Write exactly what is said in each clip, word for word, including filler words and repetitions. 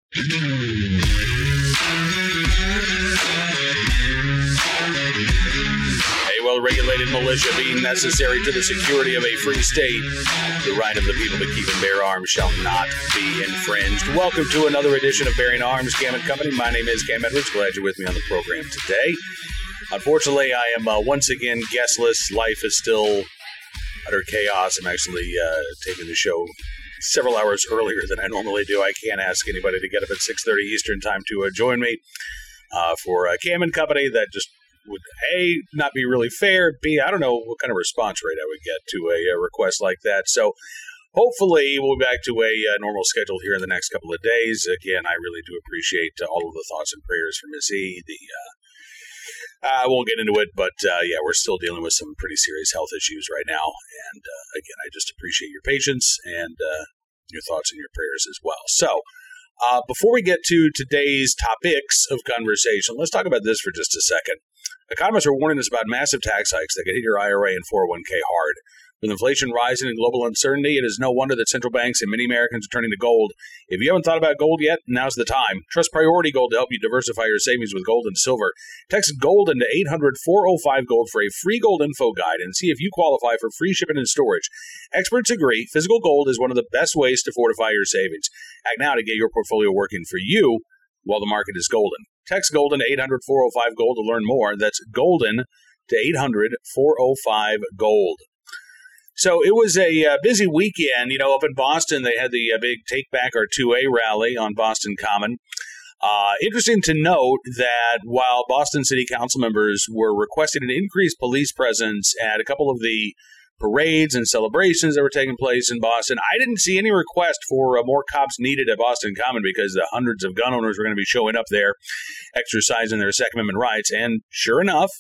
A well-regulated militia being necessary to the security of a free state, the right of the people to keep and bear arms shall not be infringed. Welcome to another edition of Bearing Arms, Cam and Company. My name is Cam Edwards. Glad you're with me on the program today. Unfortunately, I am uh, once again guestless. Life is still utter chaos. I'm actually uh, taking the show several hours earlier than I normally do. I can't ask anybody to get up at six thirty Eastern time to uh, join me uh, for uh, Cam and Company. That just would, A, not be really fair. B, I don't know what kind of response rate I would get to a, a request like that. So hopefully we'll be back to a uh, normal schedule here in the next couple of days. Again, I really do appreciate uh, all of the thoughts and prayers for Miss E. The uh, I won't get into it, but uh, yeah, we're still dealing with some pretty serious health issues right now. And uh, again, I just appreciate your patience and uh, your thoughts and your prayers as well. So uh, before we get to today's topics of conversation, let's talk about this for just a second. Economists are warning us about massive tax hikes that could hit your I R A and four oh one k hard. With inflation rising and global uncertainty, it is no wonder that central banks and many Americans are turning to gold. If you haven't thought about gold yet, now's the time. Trust Priority Gold to help you diversify your savings with gold and silver. Text GOLD into eight hundred, four oh five, GOLD for a free gold info guide and see if you qualify for free shipping and storage. Experts agree physical gold is one of the best ways to fortify your savings. Act now to get your portfolio working for you while the market is golden. Text GOLDEN to eight hundred, four oh five, GOLD to learn more. That's GOLDEN to eight hundred, four oh five, GOLD. So it was a uh, busy weekend. You know, up in Boston, they had the uh, big Take Back Our two A rally on Boston Common. Uh, interesting to note that while Boston City Council members were requesting an increased police presence at a couple of the parades and celebrations that were taking place in Boston, I didn't see any request for uh, more cops needed at Boston Common because the hundreds of gun owners were going to be showing up there, exercising their Second Amendment rights. And sure enough,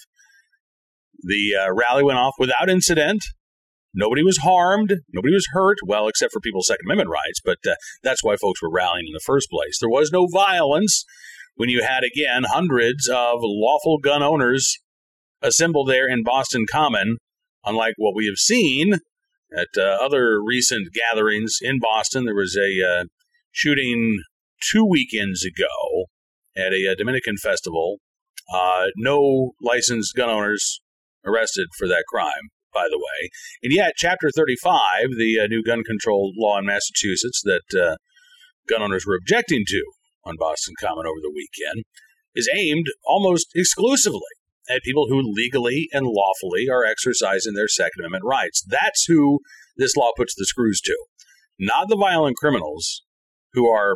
the uh, rally went off without incident. Nobody was harmed. Nobody was hurt. Well, except for people's Second Amendment rights. But uh, that's why folks were rallying in the first place. There was no violence when you had, again, hundreds of lawful gun owners assembled there in Boston Common, unlike what we have seen at uh, other recent gatherings in Boston. There was a uh, shooting two weekends ago at a, a Dominican festival. Uh, no licensed gun owners arrested for that crime, by the way. And yet, Chapter thirty-five, the uh, new gun control law in Massachusetts that uh, gun owners were objecting to on Boston Common over the weekend, is aimed almost exclusively at people who legally and lawfully are exercising their Second Amendment rights. That's who this law puts the screws to. Not the violent criminals who are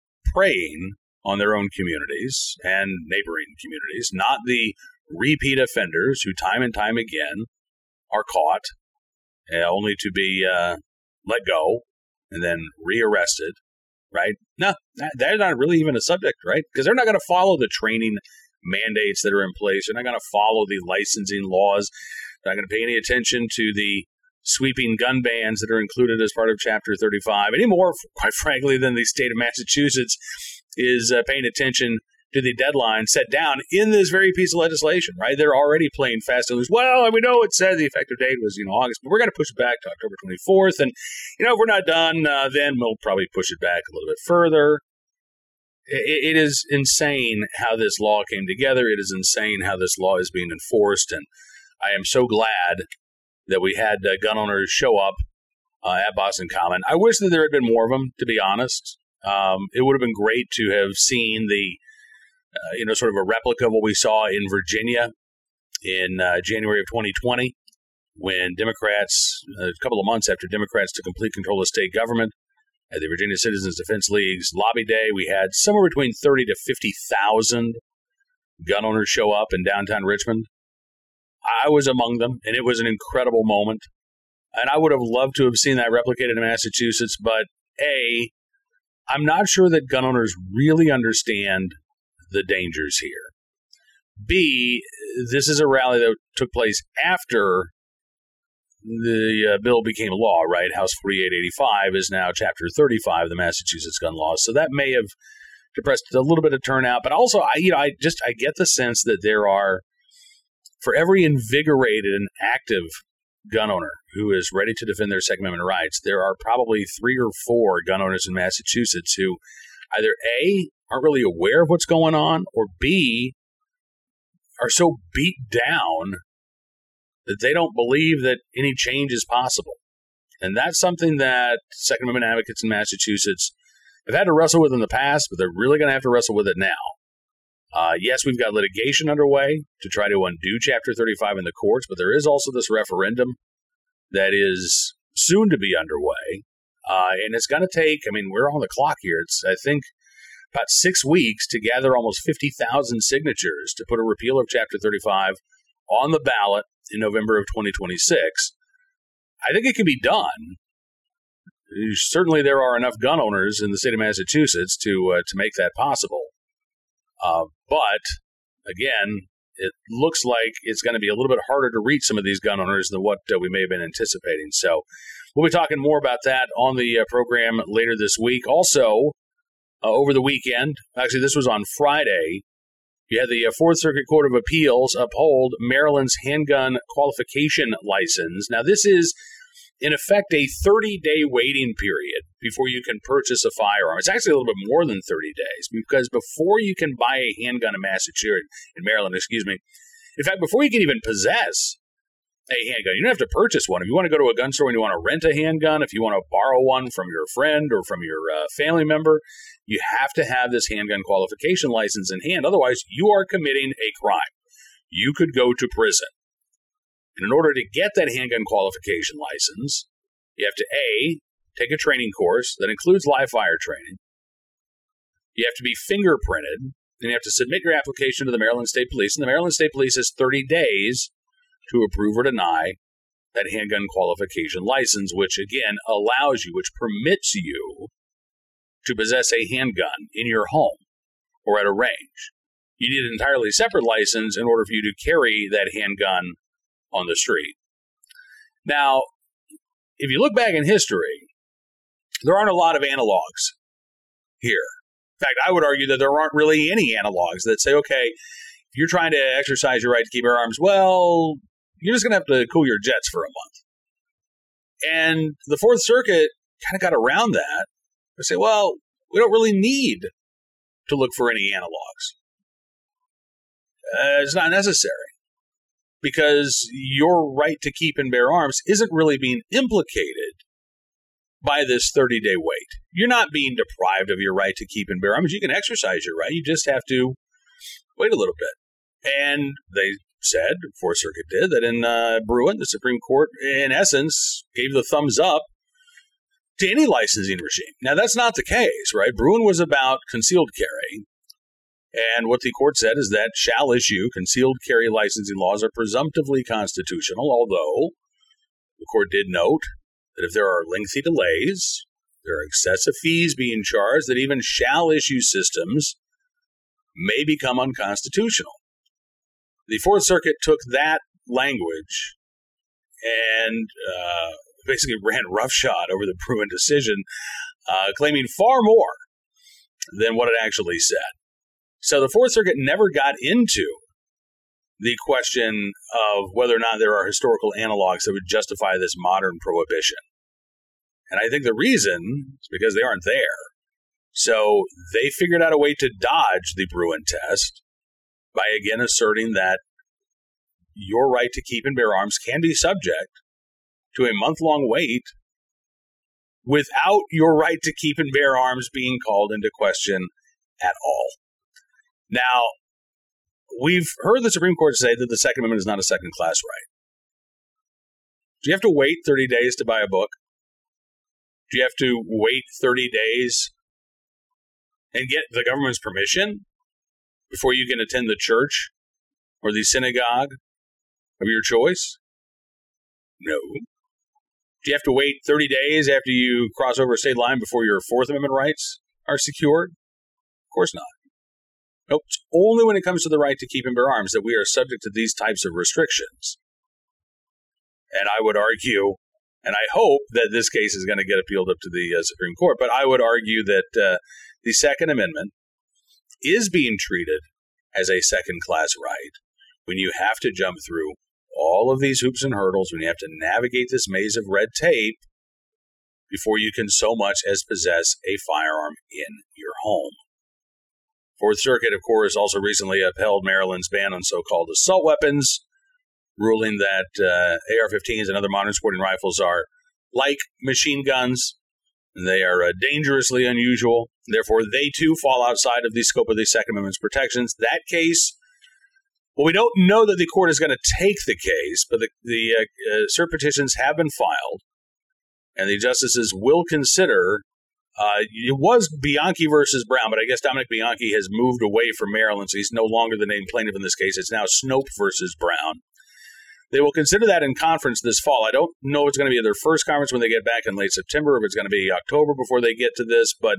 preying on their own communities and neighboring communities. Not the repeat offenders who time and time again are caught, uh, only to be uh, let go and then rearrested, right? No, they're not really even a subject, right? Because they're not going to follow the training mandates that are in place. They're not going to follow the licensing laws. They're not going to pay any attention to the sweeping gun bans that are included as part of Chapter thirty-five anymore, quite frankly, than the state of Massachusetts is uh, paying attention to the deadline set down in this very piece of legislation, right? They're already playing fast and loose. Well, we know it said the effective date was, you know, August, but we're going to push it back to October twenty-fourth. And, you know, if we're not done, uh, then we'll probably push it back a little bit further. It, it is insane how this law came together. It is insane how this law is being enforced. And I am so glad that we had uh, gun owners show up uh, at Boston Common. I wish that there had been more of them, to be honest. Um, it would have been great to have seen the Uh, you know, sort of a replica of what we saw in Virginia in uh, January of twenty twenty, when Democrats, a couple of months after Democrats took complete control of state government, at the Virginia Citizens Defense League's lobby day, we had somewhere between thirty to fifty thousand gun owners show up in downtown Richmond. I was among them, and it was an incredible moment. And I would have loved to have seen that replicated in Massachusetts, but A, I'm not sure that gun owners really understand the dangers here. B, this is a rally that took place after the uh, bill became law, right? House forty-eight eighty-five is now Chapter thirty-five of the Massachusetts gun laws. So that may have depressed a little bit of turnout. But also, I, you know, I just I get the sense that there are, for every invigorated and active gun owner who is ready to defend their Second Amendment rights, there are probably three or four gun owners in Massachusetts who either A, aren't really aware of what's going on, or B, are so beat down that they don't believe that any change is possible. And that's something that Second Amendment advocates in Massachusetts have had to wrestle with in the past, but they're really going to have to wrestle with it now. Uh, yes, we've got litigation underway to try to undo Chapter thirty-five in the courts, but there is also this referendum that is soon to be underway. Uh, and it's going to take, I mean, we're on the clock here. It's, I think, about six weeks to gather almost fifty thousand signatures to put a repeal of Chapter thirty-five on the ballot in November of twenty twenty-six. I think it can be done. Certainly there are enough gun owners in the state of Massachusetts to uh, to make that possible. Uh, but, again, it looks like it's going to be a little bit harder to reach some of these gun owners than what uh, we may have been anticipating. So we'll be talking more about that on the uh, program later this week. Also, uh, over the weekend, actually this was on Friday, you had the uh, Fourth Circuit Court of Appeals uphold Maryland's handgun qualification license. Now, this is, in effect, a thirty-day waiting period before you can purchase a firearm. It's actually a little bit more than thirty days, because before you can buy a handgun in Massachusetts, in Maryland, excuse me, in fact, before you can even possess a handgun, you don't have to purchase one. If you want to go to a gun store and you want to rent a handgun, if you want to borrow one from your friend or from your uh, family member, you have to have this handgun qualification license in hand. Otherwise, you are committing a crime. You could go to prison. And in order to get that handgun qualification license, you have to A, take a training course that includes live fire training. You have to be fingerprinted, and you have to submit your application to the Maryland State Police. And the Maryland State Police has thirty days to approve or deny that handgun qualification license, which, again, allows you, which permits you to possess a handgun in your home or at a range. You need an entirely separate license in order for you to carry that handgun on the street. Now, if you look back in history, there aren't a lot of analogs here. In fact, I would argue that there aren't really any analogs that say, okay, if you're trying to exercise your right to keep your arms, well, you're just going to have to cool your jets for a month. And the Fourth Circuit kind of got around that. They say, well, we don't really need to look for any analogs. Uh, it's not necessary, because your right to keep and bear arms isn't really being implicated by this thirty-day wait. You're not being deprived of your right to keep and bear arms. You can exercise your right. You just have to wait a little bit. And they said, Fourth Circuit did, that in uh, Bruen, the Supreme Court, in essence, gave the thumbs up to any licensing regime. Now, that's not the case, right? Bruen was about concealed carry. And what the court said is that shall issue concealed carry licensing laws are presumptively constitutional, although the court did note that if there are lengthy delays, there are excessive fees being charged, that even shall issue systems may become unconstitutional. The Fourth Circuit took that language and uh, basically ran roughshod over the Bruen decision, uh, claiming far more than what it actually said. So the Fourth Circuit never got into the question of whether or not there are historical analogs that would justify this modern prohibition. And I think the reason is because they aren't there. So they figured out a way to dodge the Bruen test by again asserting that your right to keep and bear arms can be subject to a month-long wait without your right to keep and bear arms being called into question at all. Now, we've heard the Supreme Court say that the Second Amendment is not a second-class right. Do you have to wait thirty days to buy a book? Do you have to wait thirty days and get the government's permission before you can attend the church or the synagogue of your choice? No. Do you have to wait thirty days after you cross over a state line before your Fourth Amendment rights are secured? Of course not. Nope. It's only when it comes to the right to keep and bear arms that we are subject to these types of restrictions. And I would argue, and I hope that this case is going to get appealed up to the uh, Supreme Court, but I would argue that uh, the Second Amendment is being treated as a second-class right when you have to jump through all of these hoops and hurdles, when you have to navigate this maze of red tape before you can so much as possess a firearm in your home. Fourth Circuit, of course, also recently upheld Maryland's ban on so-called assault weapons, ruling that uh, A R fifteens and other modern sporting rifles are like machine guns. They are uh, dangerously unusual. Therefore, they too fall outside of the scope of the Second Amendment's protections. That case, well, we don't know that the court is going to take the case, but the, the uh, uh, cert petitions have been filed, and the justices will consider. Uh, it was Bianchi versus Brown, but I guess Dominic Bianchi has moved away from Maryland, so he's no longer the named plaintiff in this case. It's now Snope versus Brown. They will consider that in conference this fall. I don't know if it's going to be their first conference when they get back in late September, if it's going to be October before they get to this, but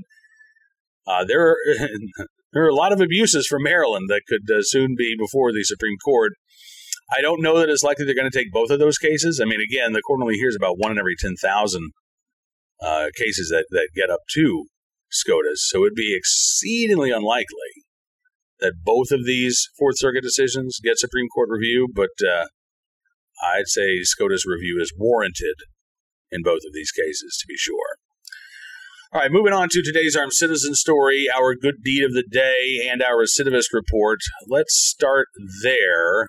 uh, there, are, there are a lot of abuses from Maryland that could uh, soon be before the Supreme Court. I don't know that it's likely they're going to take both of those cases. I mean, again, the court only hears about one in every ten thousand uh, cases that, that get up to SCOTUS, so it would be exceedingly unlikely that both of these Fourth Circuit decisions get Supreme Court review, but uh, I'd say SCOTUS review is warranted in both of these cases, to be sure. All right, moving on to today's Armed Citizen story, our good deed of the day, and our recidivist report. Let's start there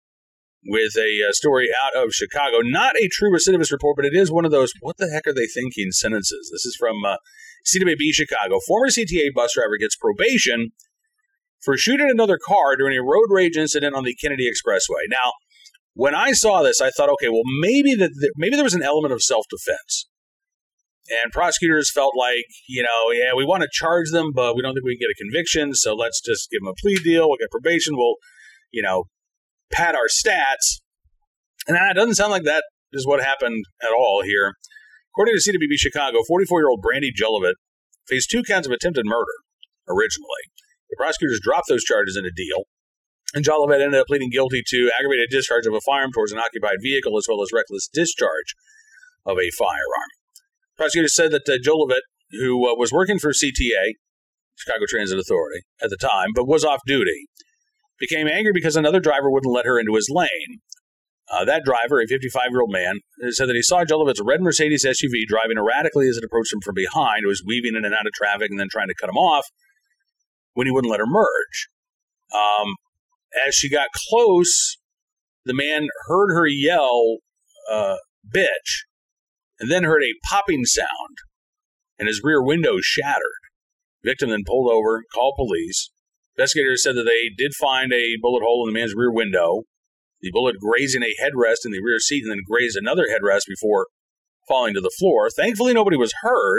with a uh, story out of Chicago. Not a true recidivist report, but it is one of those, what the heck are they thinking sentences. This is from uh, C W B Chicago. Former C T A bus driver gets probation for shooting another car during a road rage incident on the Kennedy Expressway. Now, when I saw this, I thought, okay, well, maybe that maybe there was an element of self-defense. And prosecutors felt like, you know, yeah, we want to charge them, but we don't think we can get a conviction, so let's just give them a plea deal. We'll get probation. We'll, you know, pad our stats. And it doesn't sound like that is what happened at all here. According to C W B Chicago, forty-four-year-old Brandy Jolivet faced two counts of attempted murder originally. The prosecutors dropped those charges in a deal, and Jolivet ended up pleading guilty to aggravated discharge of a firearm towards an occupied vehicle as well as reckless discharge of a firearm. Prosecutors said that uh, Jolivet, who uh, was working for C T A, Chicago Transit Authority, at the time, but was off duty, became angry because another driver wouldn't let her into his lane. Uh, that driver, a fifty-five-year-old man, said that he saw Jolivet's red Mercedes S U V driving erratically as it approached him from behind. It was weaving in and out of traffic and then trying to cut him off when he wouldn't let her merge. Um, as she got close, the man heard her yell, uh, bitch, and then heard a popping sound, and his rear window shattered. The victim then pulled over, called police. Investigators said that they did find a bullet hole in the man's rear window, the bullet grazing a headrest in the rear seat and then grazed another headrest before falling to the floor. Thankfully, nobody was hurt,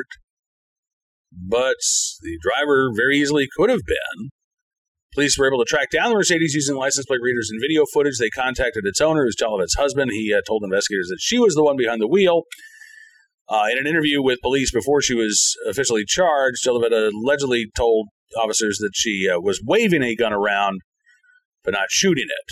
but the driver very easily could have been. Police were able to track down the Mercedes using license plate readers and video footage. They contacted its owner, who's Jolivet's husband. He uh, told investigators that she was the one behind the wheel. Uh, in an interview with police before she was officially charged, Jolivet allegedly told officers that she uh, was waving a gun around, but not shooting it.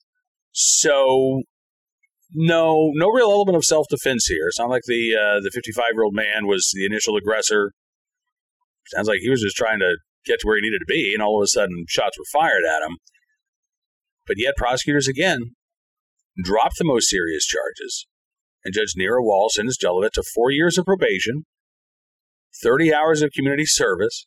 So, no, no real element of self-defense here. It's not like the uh, the fifty-five-year-old man was the initial aggressor. Sounds like he was just trying to get to where he needed to be, and all of a sudden, shots were fired at him. But yet, prosecutors again dropped the most serious charges. And Judge Nira Wall sentenced Jolivet to four years of probation, thirty hours of community service,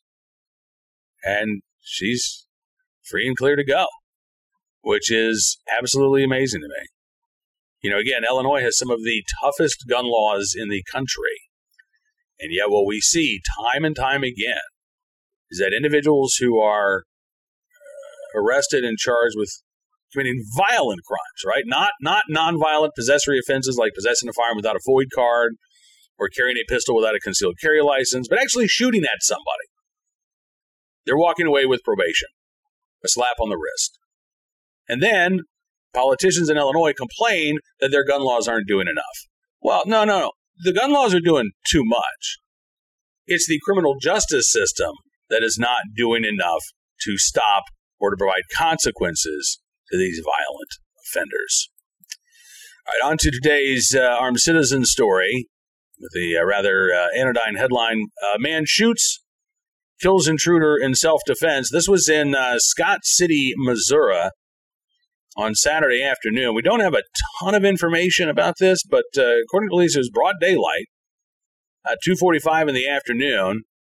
and she's free and clear to go, which is absolutely amazing to me. You know, again, Illinois has some of the toughest gun laws in the country. And yet what we see time and time again is that individuals who are arrested and charged with committing violent crimes, right? Not not nonviolent possessory offenses like possessing a firearm without a void card or carrying a pistol without a concealed carry license, but actually shooting at somebody. They're walking away with probation, a slap on the wrist. And then politicians in Illinois complain that their gun laws aren't doing enough. Well, no, no, no. The gun laws are doing too much. It's the criminal justice system that is not doing enough to stop or to provide consequences to these violent offenders. All right, on to today's uh, Armed Citizen story with the uh, rather uh, anodyne headline, uh, Man Shoots, Kills Intruder in Self-Defense. This was in uh, Scott City, Missouri on Saturday afternoon. We don't have a ton of information about this, but uh, according to police, it was broad daylight at two forty-five in the afternoon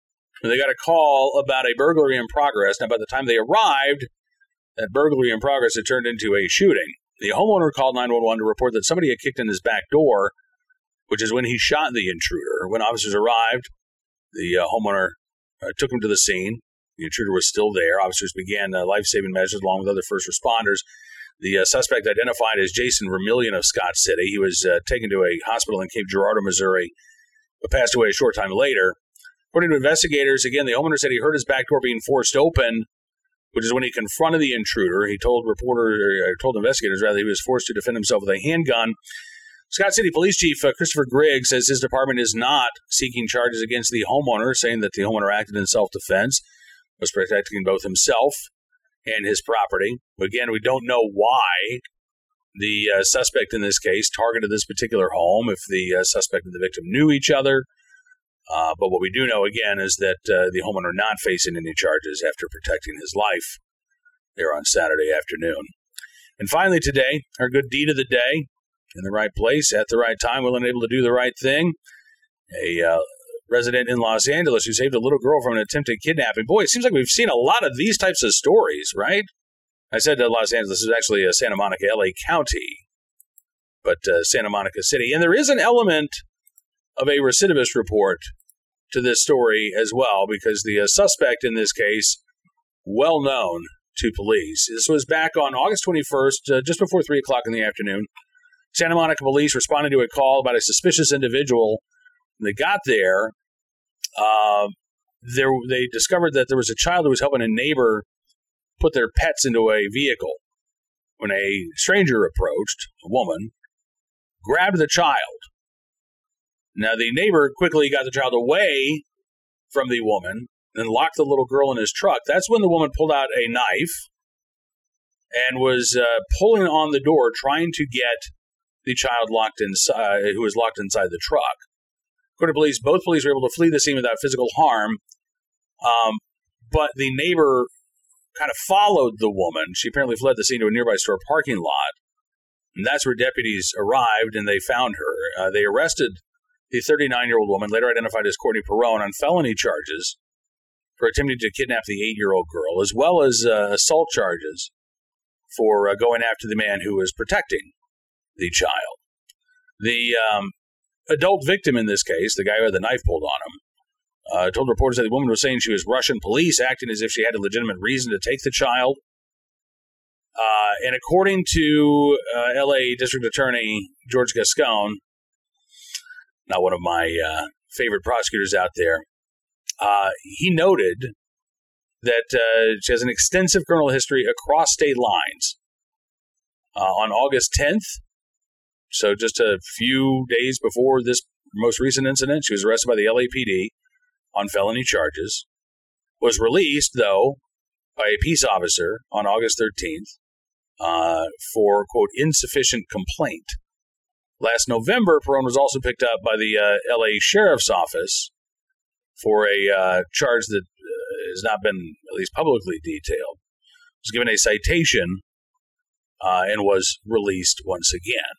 They got a call about a burglary in progress. Now, by the time they arrived, that burglary in progress had turned into a shooting. The homeowner called nine one one to report that somebody had kicked in his back door, which is when he shot the intruder. When officers arrived, the uh, homeowner uh, took him to the scene. The intruder was still there. Officers began uh, life-saving measures along with other first responders. The uh, suspect, identified as Jason Vermillion of Scott City, he was uh, taken to a hospital in Cape Girardeau, Missouri, but passed away a short time later. According to investigators, again, the homeowner said he heard his back door being forced open, which is when he confronted the intruder. He told reporters, or told investigators rather, he was forced to defend himself with a handgun. Scott City Police Chief uh, Christopher Griggs says his department is not seeking charges against the homeowner, saying that the homeowner acted in self-defense, was protecting both himself and his property. Again, we don't know why the uh, suspect in this case targeted this particular home, if the uh, suspect and the victim knew each other. Uh, but what we do know, again, is that uh, the homeowner not facing any charges after protecting his life there on Saturday afternoon. And finally today, our good deed of the day, in the right place, at the right time, willing and able to do the right thing. A uh, resident in Los Angeles who saved a little girl from an attempted kidnapping. Boy, it seems like we've seen a lot of these types of stories, right? I said uh, Los Angeles. This is actually uh, Santa Monica, L A County, but uh, Santa Monica City. And there is an element of a recidivist report to this story as well, because the uh, suspect in this case, well known to police. This was back on August twenty-first, uh, just before three o'clock in the afternoon. Santa Monica police responded to a call about a suspicious individual. When they got there, uh, there they discovered that there was a child who was helping a neighbor put their pets into a vehicle. When a stranger approached, a woman, grabbed the child. Now, the neighbor quickly got the child away from the woman and locked the little girl in his truck. That's when the woman pulled out a knife and was uh, pulling on the door, trying to get the child locked inside, who was locked inside the truck. According to police, both police were able to flee the scene without physical harm, um, but the neighbor kind of followed the woman. She apparently fled the scene to a nearby store parking lot, and that's where deputies arrived, and they found her. Uh, they arrested the thirty-nine-year-old woman, later identified as Courtney Perrone, on felony charges for attempting to kidnap the eight-year-old girl, as well as uh, assault charges for uh, going after the man who was protecting the child. The um, adult victim in this case, the guy who had the knife pulled on him, uh, told reporters that the woman was saying she was Russian police, acting as if she had a legitimate reason to take the child. Uh, and according to uh, L A District Attorney George Gascon, not one of my uh, favorite prosecutors out there, uh, he noted that uh, she has an extensive criminal history across state lines. Uh, on August tenth, so just a few days before this most recent incident, she was arrested by the L A P D on felony charges, was released, though, by a peace officer on August thirteenth uh, for, quote, insufficient complaint. Last November, Perrone was also picked up by the uh, L A Sheriff's Office for a uh, charge that uh, has not been at least publicly detailed. Was given a citation uh, and was released once again.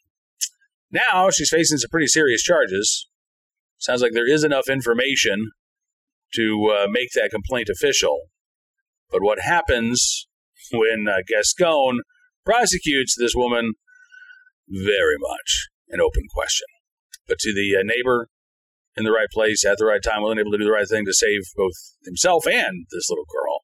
Now she's facing some pretty serious charges. Sounds like there is enough information to uh, make that complaint official. But what happens when uh, Gascon prosecutes this woman? Very much an open question. But to the uh, neighbor in the right place at the right time, willing and able to do the right thing to save both himself and this little girl,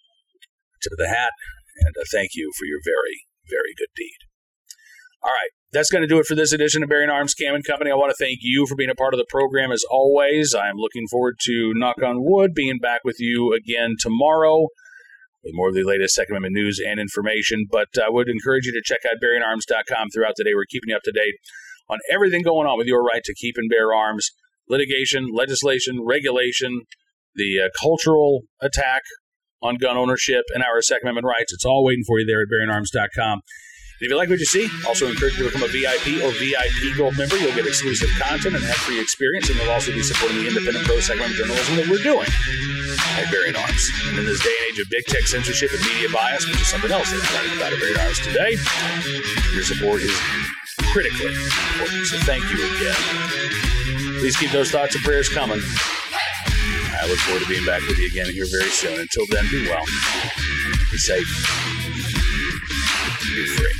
tip of the hat, and uh, thank you for your very, very good deed. All right, that's going to do it for this edition of Bearing Arms Cam and Company. I want to thank you for being a part of the program as always. I'm looking forward to, knock on wood, being back with you again tomorrow with more of the latest Second Amendment news and information. But I would encourage you to check out bearing arms dot com throughout the day. We're keeping you up to date on everything going on with your right to keep and bear arms, litigation, legislation, regulation, the uh, cultural attack on gun ownership, and our Second Amendment rights. It's all waiting for you there at bearing arms dot com. If you like what you see, also encourage you to become a V I P or V I P Gold member. You'll get exclusive content and have free experience, and you'll also be supporting the independent pro-Second Amendment journalism that we're doing at Bearing Arms. And in this day and age of big tech censorship and media bias, which is something else that I'm writing about at Bearing Arms today, your support is critically important. So thank you again. Please keep those thoughts and prayers coming. I look forward to being back with you again here very soon. Until then, be well, be safe, be free.